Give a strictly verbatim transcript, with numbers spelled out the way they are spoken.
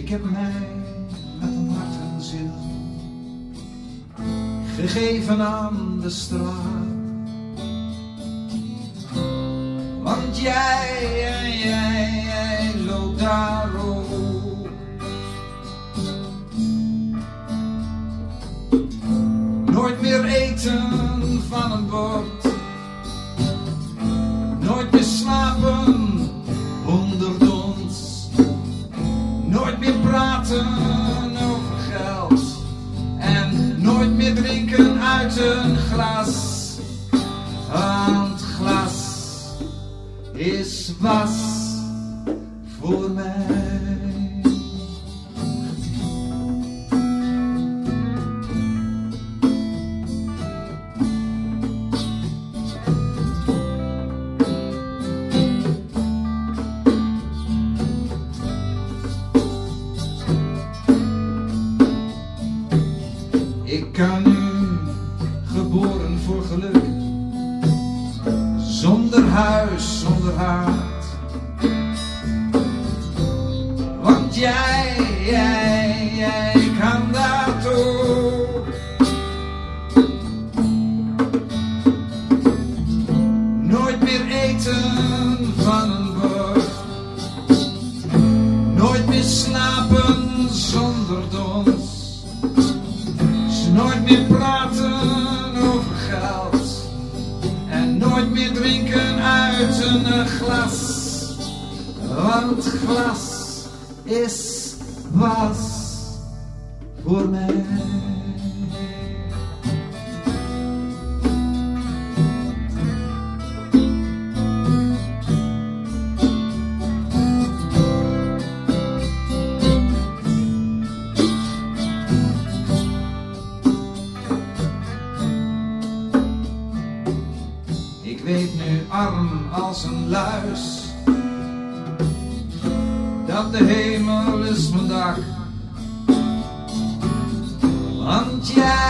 heb mij met een hart en ziel gegeven aan de straat. Want jij, jij, jij, jij loopt daar ook. Nooit meer eten van een bord, nooit meer slapen onder ons, nooit meer praten over geld en nooit meer drinken uit een glas. Want het glas is was voor mij. Ik kan nu geboren voor geluk, zonder huis, zonder haard. Want jij, jij, jij kan dat ook. Nooit meer eten van een bord, nooit meer slapen zonder dons, nooit meer praten over geld en nooit meer drinken uit een glas. Want glas is was voor mij. Ik weet nu arm als een luis, dat de hemel is mijn dak. Want jij